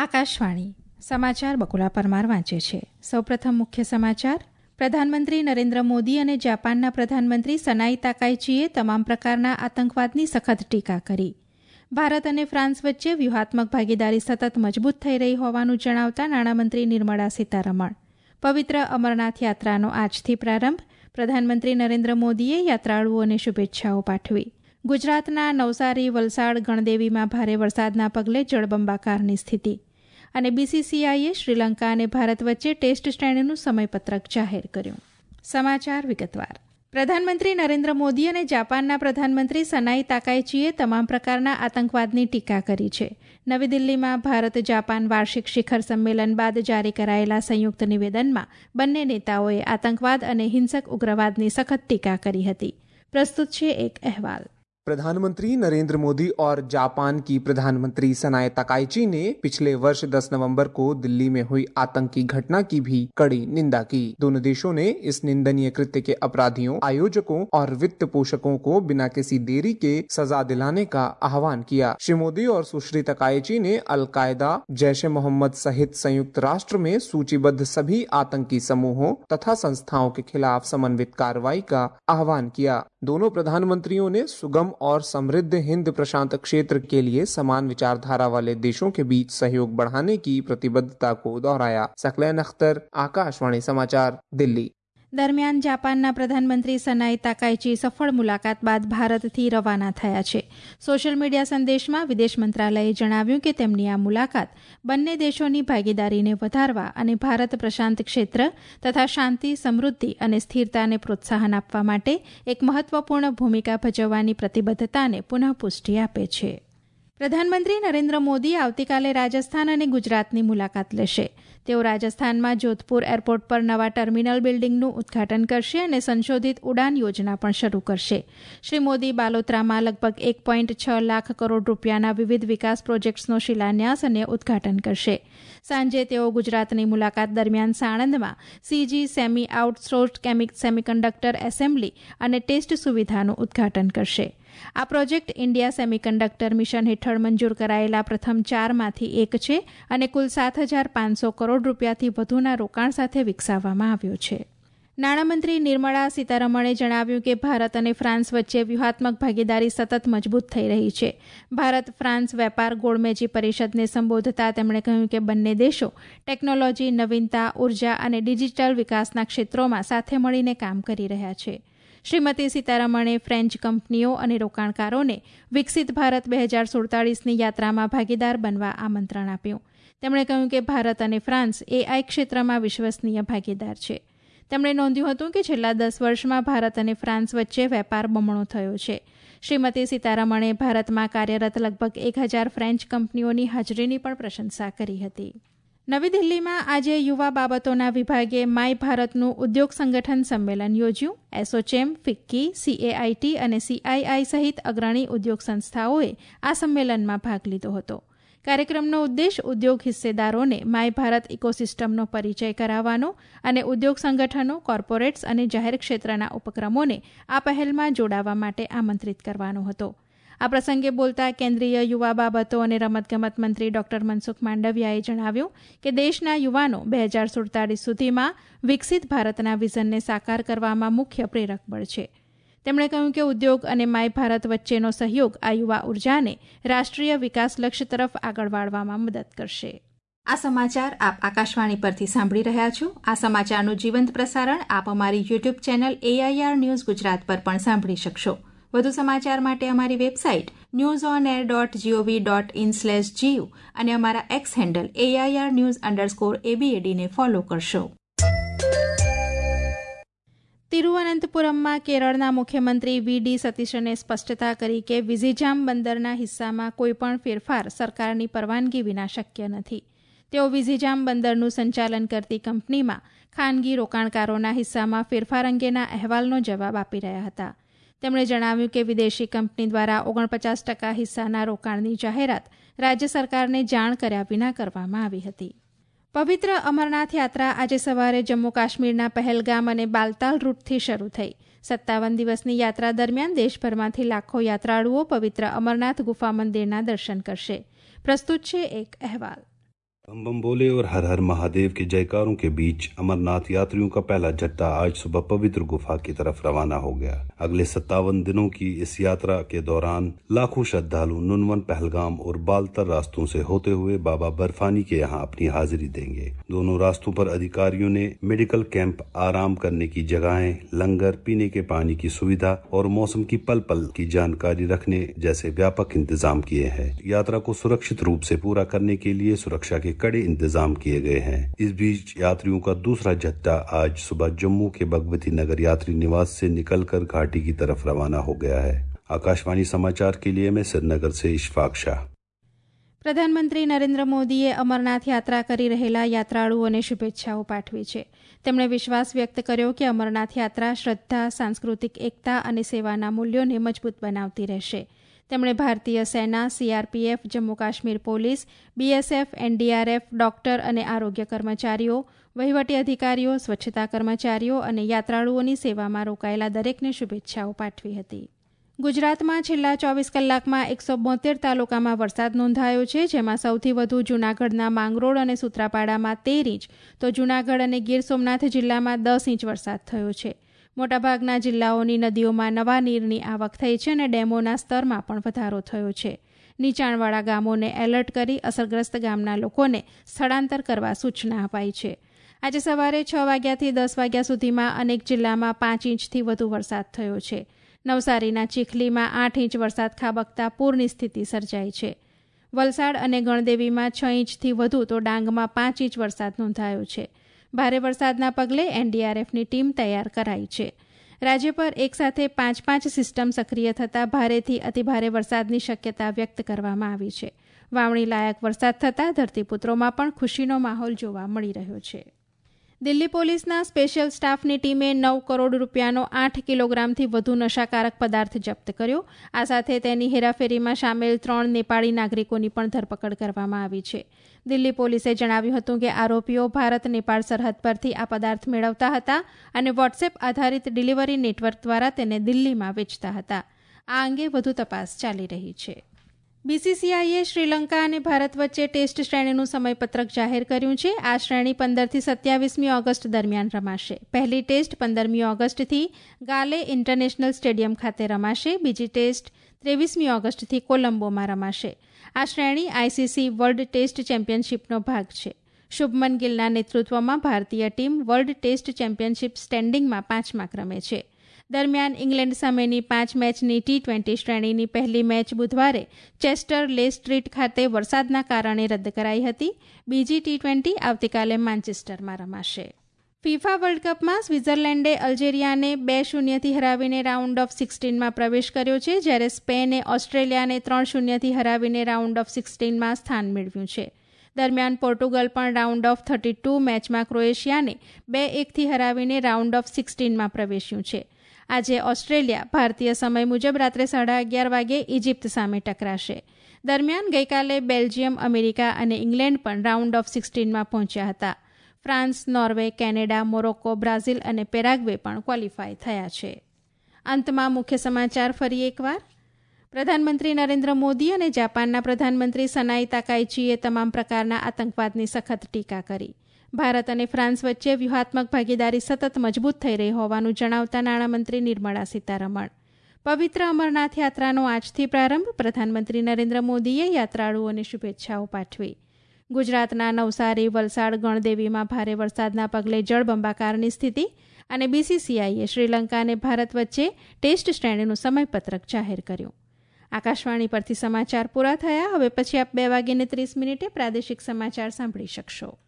આકાશવાણી સમાચાર બકુલા પરમાર વાંચે છે. સૌપ્રથમ મુખ્ય સમાચાર. પ્રધાનમંત્રી નરેન્દ્ર મોદી અને જાપાનના પ્રધાનમંત્રી સનાઈ તાકાઈચીએ તમામ પ્રકારના આતંકવાદની સખત ટીકા કરી. ભારત અને ફ્રાન્સ વચ્ચે વ્યૂહાત્મક ભાગીદારી સતત મજબૂત થઈ રહી હોવાનું જણાવતા નાણામંત્રી નિર્મળા સીતારમણ. પવિત્ર અમરનાથ યાત્રાનો આજથી પ્રારંભ. પ્રધાનમંત્રી નરેન્દ્ર મોદીએ યાત્રાળુઓને શુભેચ્છાઓ પાઠવી. ગુજરાતના નવસારી, વલસાડ, ગણદેવીમાં ભારે વરસાદના પગલે જળબંબાકારની સ્થિતિ. અને બીસીસીઆઈએ શ્રીલંકા અને ભારત વચ્ચે ટેસ્ટ શ્રેણીનું સમયપત્રક જાહેર કર્યું. સમાચાર વિગતવાર. પ્રધાનમંત્રી નરેન્દ્ર મોદી અને જાપાનના પ્રધાનમંત્રી સનાઈ તાકાઈચીએ તમામ પ્રકારના આતંકવાદની ટીકા કરી છે. નવી દિલ્હીમાં ભારત જાપાન વાર્ષિક શિખર સંમેલન બાદ જારી કરાયેલા સંયુક્ત નિવેદનમાં બંને નેતાઓએ આતંકવાદ અને હિંસક ઉગ્રવાદની સખત ટીકા કરી હતી. પ્રસ્તુત છે એક અહેવાલ. प्रधानमंत्री नरेंद्र मोदी और जापान की प्रधानमंत्री सनाई ताकाइची ने पिछले वर्ष 10 नवंबर को दिल्ली में हुई आतंकी घटना की भी कड़ी निंदा की. दोनों देशों ने इस निंदनीय कृत्य के अपराधियों, आयोजकों और वित्त पोषकों को बिना किसी देरी के सजा दिलाने का आह्वान किया. श्री मोदी और सुश्री ताकाइची ने अलकायदा, जैश ए मोहम्मद सहित संयुक्त राष्ट्र में सूचीबद्ध सभी आतंकी समूहों तथा संस्थाओं के खिलाफ समन्वित कार्रवाई का आह्वान किया. दोनों प्रधानमंत्रियों ने सुगम और समृद्ध हिंद प्रशांत क्षेत्र के लिए समान विचारधारा वाले देशों के बीच सहयोग बढ़ाने की प्रतिबद्धता को दोहराया. सकलैन अख्तर, आकाशवाणी समाचार, दिल्ली. દરમિયાન જાપાનના પ્રધાનમંત્રી સનાઈ તાકાઈચી સફળ મુલાકાત બાદ ભારતથી રવાના થયા છે. સોશિયલ મીડિયા સંદેશમાં વિદેશ મંત્રાલયે જણાવ્યું કે તેમની આ મુલાકાત બંને દેશોની ભાગીદારીને વધારવા અને ભારત પ્રશાંત ક્ષેત્ર તથા શાંતિ, સમૃદ્ધિ અને સ્થિરતાને પ્રોત્સાહન આપવા માટે એક મહત્વપૂર્ણ ભૂમિકા ભજવવાની પ્રતિબદ્ધતાને પુનઃપુષ્ટિ આપે છે. પ્રધાનમંત્રી નરેન્દ્ર મોદી આવતીકાલે રાજસ્થાન અને ગુજરાતની મુલાકાત લેશે. તેઓ રાજસ્થાનમાં જોધપુર એરપોર્ટ પર નવા ટર્મિનલ બિલ્ડિંગનું ઉદ્ઘાટન કરશે અને સંશોધિત ઉડાન યોજના પણ શરૂ કરશે. શ્રી મોદી બાલોતરામાં લગભગ 1.6 લાખ કરોડ રૂપિયાના વિવિધ વિકાસ પ્રોજેક્ટ્સનો શિલાન્યાસ અને ઉદ્ઘાટન કરશે. સાંજે તેઓ ગુજરાતની મુલાકાત દરમિયાન સાણંદમાં CG semi outsourced semiconductor assembly અને ટેસ્ટ સુવિધાનું ઉદ્ઘાટન કરશે. આ પ્રોજેક્ટ ઇન્ડિયા સેમિકન્ડક્ટર મિશન હેઠળ મંજૂર કરાયેલા પ્રથમ 4માંથી એક છે અને કુલ 7,500 કરોડ રૂપિયાથી વધુના રોકાણ સાથે વિકસાવવામાં આવ્યો છે. નાણામંત્રી નિર્મળા સીતારમણે જણાવ્યું કે ભારત અને ફ્રાન્સ વચ્ચે વ્યૂહાત્મક ભાગીદારી સતત મજબૂત થઈ રહી છે. ભારત ફ્રાન્સ વેપાર ગોળમેજી પરિષદને સંબોધતા તેમણે કહ્યું કે બંને દેશો ટેકનોલોજી, નવીનતા, ઉર્જા અને ડિજિટલ વિકાસના ક્ષેત્રોમાં સાથે મળીને કામ કરી રહ્યા છે. શ્રીમતી સીતારમણે ફ્રેન્ચ કંપનીઓ અને રોકાણકારોને વિકસિત ભારત 2047ની યાત્રામાં ભાગીદાર બનવા આમંત્રણ આપ્યું. તેમણે કહ્યું કે ભારત અને ફ્રાન્સ એઆઈ ક્ષેત્રમાં વિશ્વસનીય ભાગીદાર છે. તેમણે નોંધ્યું હતું કે છેલ્લા 10 વર્ષમાં ભારત અને ફ્રાન્સ વચ્ચે વેપાર બમણો થયો છે. શ્રીમતી સીતારમણે ભારતમાં કાર્યરત લગભગ 1,000 ફ્રેન્ચ કંપનીઓની હાજરીની પણ પ્રશંસા કરી હતી. નવી દિલ્હીમાં આજે યુવા બાબતોના વિભાગે માય ભારતનું ઉદ્યોગ સંગઠન સંમેલન યોજ્યું. એસોચેમ, ફિક્કી, CAIT અને CII સહિત અગ્રણી ઉદ્યોગ સંસ્થાઓએ આ સંમેલનમાં ભાગ લીધો હતો. કાર્યક્રમનો ઉદ્દેશ ઉદ્યોગ હિસ્સેદારોને માય ભારત ઇકોસિસ્ટમનો પરિચય કરાવવાનો અને ઉદ્યોગ સંગઠનો, કોર્પોરેટ્સ અને જાહેર ક્ષેત્રના ઉપક્રમોને આ પહેલમાં જોડાવા માટે આમંત્રિત કરવાનો હતો. આ પ્રસંગે બોલતા કેન્દ્રીય યુવા બાબતો અને રમતગમત મંત્રી ડોક્ટર મનસુખ માંડવિયાએ જણાવ્યું કે દેશના યુવાનો 2047 સુધીમાં વિકસિત ભારતના વિઝનને સાકાર કરવામાં મુખ્ય પ્રેરક બળ છે. તેમણે કહ્યું કે ઉદ્યોગ અને માય ભારત વચ્ચેનો સહયોગ આ યુવા ઉર્જાને રાષ્ટ્રીય વિકાસ લક્ષ્ય તરફ આગળ વાળવામાં મદદ કરશે. આ સમાચાર આપ આકાશવાણી પરથી સાંભળી રહ્યા છો. આ સમાચારનું જીવંત પ્રસારણ આપ અમારી YouTube channel AIR news Gujarat પર પણ સાંભળી શકશો. વધુ સમાચાર માટે અમારી વેબસાઇટ newsonair.gov.in/GU અને અમારા એક્સ હેન્ડલ AIR_news_ABAD ને ફોલો કરશો. તિરુવનંતપુરમમાં કેરળના મુખ્યમંત્રી VD સતીશને સ્પષ્ટતા કરી કે વિઝિજામ બંદરના હિસ્સામાં કોઈપણ ફેરફાર સરકારની પરવાનગી વિના શક્ય નથી. તેઓ વિઝિજામ બંદરનું સંચાલન કરતી કંપનીમાં ખાનગી રોકાણકારોના હિસ્સામાં ફેરફાર અંગેના અહેવાલનો જવાબ આપી રહ્યા હતા. તેમણે જણાવ્યું કે વિદેશી કંપની દ્વારા 49% હિસ્સાના રોકાણની જાહેરાત રાજ્ય સરકારને જાણ કર્યા વિના કરવામાં આવી હતી. પવિત્ર અમરનાથ યાત્રા આજે સવારે જમ્મુ કાશ્મીરના પહેલગામ અને બાલતાલ રૂટથી શરૂ થઈ. 57 દિવસની યાત્રા દરમિયાન દેશભરમાંથી લાખો યાત્રાળુઓ પવિત્ર અમરનાથ ગુફા મંદિરના દર્શન કરશે. પ્રસ્તુત છે એક અહેવાલ. बम बम बोले और हर हर महादेव के जयकारों के बीच अमरनाथ यात्रियों का पहला जत्था आज सुबह पवित्र गुफा की तरफ रवाना हो गया। अगले 57 दिनों की इस यात्रा के दौरान लाखों श्रद्धालु नुनवन, पहलगाम और बालतर रास्तों से होते हुए बाबा बर्फानी के यहाँ अपनी हाजिरी देंगे। दोनों रास्तों पर अधिकारियों ने मेडिकल कैंप, आराम करने की जगहें, लंगर, पीने के पानी की सुविधा और मौसम की पल पल की जानकारी रखने जैसे व्यापक इंतजाम किए हैं। यात्रा को सुरक्षित रूप से पूरा करने के लिए सुरक्षा के कड़े इंतजाम किए गए हैं। इस बीच यात्रियों का दूसरा जत्था आज सुबह जम्मू के भगवती नगर यात्री निवास से निकलकर घाटी की तरफ रवाना हो गया है। आकाशवाणी समाचार के लिए मैं श्रीनगर से इशफाक शाह। પ્રધાનમંત્રી નરેન્દ્ર મોદીએ અમરનાથ યાત્રા કરી રહેલા યાત્રાળુઓને શુભેચ્છાઓ પાઠવી છે. તેમણે વિશ્વાસ વ્યક્ત કર્યો કે અમરનાથ યાત્રા શ્રદ્ધા, સાંસ્કૃતિક એકતા અને સેવાના મૂલ્યોને મજબૂત બનાવતી રહેશે. તેમણે ભારતીય સેના, CRPF, Jammu Kashmir police, BSF, NDRF, doctor અને આરોગ્ય કર્મચારીઓ, વહીવટી અધિકારીઓ, સ્વચ્છતા કર્મચારીઓ અને યાત્રાળુઓની સેવામાં રોકાયેલા દરેકને શુભેચ્છાઓ પાઠવી હતી. ગુજરાતમાં છેલ્લા 24 કલાકમાં 172 તાલુકામાં વરસાદ નોંધાયો છે, જેમાં સૌથી વધુ જૂનાગઢના માંગરોળ અને સૂત્રાપાડામાં 13 ઇંચ તો જૂનાગઢ અને ગીર સોમનાથ જિલ્લામાં 10 ઇંચ વરસાદ થયો છે. મોટાભાગના જિલ્લાઓની નદીઓમાં નવા નીરની આવક થઈ છે અને ડેમોના સ્તરમાં પણ વધારો થયો છે. નીચાણવાળા ગામોને એલર્ટ કરી અસરગ્રસ્ત ગામના લોકોને સ્થળાંતર કરવા સૂચના અપાઈ છે. આજે સવારે 6 વાગ્યાથી 10 વાગ્યા સુધીમાં અનેક જિલ્લામાં 5 ઇંચથી વધુ વરસાદ થયો છે. નવસારીના ચીખલીમાં 8 ઇંચ વરસાદ ખાબકતા પૂરની સ્થિતિ સર્જાઈ છે. વલસાડ અને ગણદેવીમાં 6 ઇંચથી વધુ તો ડાંગમાં 5 ઇંચ વરસાદ નોંધાયો છે. ભારે વરસાદના પગલે એનડીઆરએફની ટીમ તૈયાર કરાઈ છે. રાજ્ય પર એકસાથે 5 સિસ્ટમ સક્રિય થતાં ભારેથી અતિભારે વરસાદની શક્યતા વ્યક્ત કરવામાં આવી છે. વાવણી લાયક વરસાદ થતાં ધરતીપુત્રોમાં પણ ખુશીનો માહોલ જોવા મળી રહ્યો છે. દિલ્હી પોલીસના સ્પેશિયલ સ્ટાફની ટીમે 9 કરોડ રૂપિયાનો 8 કિલોગ્રામથી વધુ નશાકારક પદાર્થ જપ્ત કર્યો. આ સાથે તેની હેરાફેરીમાં સામેલ 3 નેપાળી નાગરિકોની પણ ધરપકડ કરવામાં આવી છે. દિલ્હી પોલીસે જણાવ્યું હતું કે આરોપીઓ ભારત નેપાળ સરહદ પરથી આ પદાર્થ મેળવતા હતા અને વોટ્સએપ આધારિત ડિલિવરી નેટવર્ક દ્વારા તેને દિલ્હીમાં વેચતા હતા. આ અંગે વધુ તપાસ ચાલી રહી છે. બીસીસીઆઈએ શ્રીલંકા અને ભારત વચ્ચે ટેસ્ટ શ્રેણીનું સમયપત્રક જાહેર કર્યું છે. આ શ્રેણી 15થી 27મી ઓગસ્ટ દરમિયાન રમાશે. પહેલી ટેસ્ટ 15મી ઓગસ્ટથી ગાલે ઇન્ટરનેશનલ સ્ટેડિયમ ખાતે રમાશે. બીજી ટેસ્ટ 23મી ઓગસ્ટથી કોલંબોમાં રમાશે. આ શ્રેણી આઈસીસી વર્લ્ડ ટેસ્ટ ચેમ્પિયનશીપનો ભાગ છે. શુભમન ગિલના નેતૃત્વમાં ભારતીય ટીમ વર્લ્ડ ટેસ્ટ ચેમ્પિયનશીપ સ્ટેન્ડિંગમાં 5મા ક્રમે છે. દરમિયાન ઇંગ્લેન્ડ સામેની 5 મેચની T20 શ્રેણીની પહેલી મેચ બુધવારે ચેસ્ટર લે સ્ટ્રીટ ખાતે વરસાદના કારણે રદ કરાઈ હતી. બીજી T20 આવતીકાલે માન્ચેસ્ટરમાં રમાશે. ફિફા વર્લ્ડ કપમાં સ્વિટ્ઝરલેન્ડે અલ્જેરિયાને 2-0થી હરાવીને રાઉન્ડ ઓફ 16માં પ્રવેશ કર્યો છે, જ્યારે સ્પેને ઓસ્ટ્રેલિયાને 3-0થી હરાવીને રાઉન્ડ ઓફ 16માં સ્થાન મેળવ્યું છે. દરમિયાન પોર્ટુગલ પણ રાઉન્ડ ઓફ 32 મેચમાં ક્રોએશિયાને 2-1થી હરાવીને રાઉન્ડ ઓફ 16માં પ્રવેશ્યું છે. આજે ઓસ્ટ્રેલિયા ભારતીય સમય મુજબ રાત્રે 11:30 વાગે ઇજિપ્ત સામે ટકરાશે. દરમિયાન ગઈકાલે બેલ્જિયમ, અમેરિકા અને ઇંગ્લેન્ડ પણ રાઉન્ડ ઓફ 16માં પહોંચ્યા હતા. France, Norway, Canada, Morocco, Brazil અને પેરાગ્વે પણ ક્વોલિફાય થયા છે. અંતમાં મુખ્ય સમાચાર ફરી એકવાર. પ્રધાનમંત્રી નરેન્દ્ર મોદી અને જાપાનના પ્રધાનમંત્રી સનાઈ તાકાઈચીએ તમામ પ્રકારના આતંકવાદની સખત ટીકા કરી. ભારત અને ફ્રાન્સ વચ્ચે વ્યૂહાત્મક ભાગીદારી સતત મજબૂત થઈ રહી હોવાનું જણાવતા નાણામંત્રી નિર્મળા સીતારમણ. પવિત્ર અમરનાથ યાત્રાનો આજથી પ્રારંભ. પ્રધાનમંત્રી નરેન્દ્ર મોદીએ યાત્રાળુઓને શુભેચ્છાઓ પાઠવી. ગુજરાતના નવસારી, વલસાડ, ગણદેવીમાં ભારે વરસાદના પગલે જળબંબાકારની સ્થિતિ અને બીસીસીઆઈએ શ્રીલંકા અને ભારત વચ્ચે ટેસ્ટ શ્રેણીનું સમયપત્રક જાહેર કર્યું. આકાશવાણી પરથી સમાચાર પૂરા થયા. હવે પછી આપ 2:30 પ્રાદેશિક સમાચાર સાંભળી શકશો.